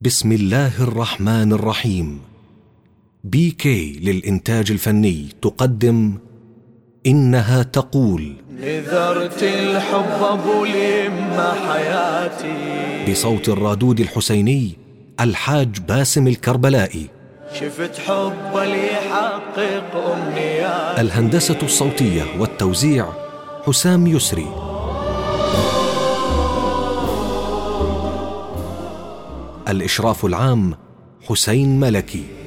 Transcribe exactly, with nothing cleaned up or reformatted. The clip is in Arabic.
بسم الله الرحمن الرحيم. بي كي للإنتاج الفني تقدم إنها تقول. نذرت الحب أبو اليمة حياتي، بصوت الرادود الحسيني الحاج باسم الكربلائي. شفت حب اللي يحقق أمنياتي. الهندسة الصوتية والتوزيع حسام يسري. الإشراف العام حسين ملكي.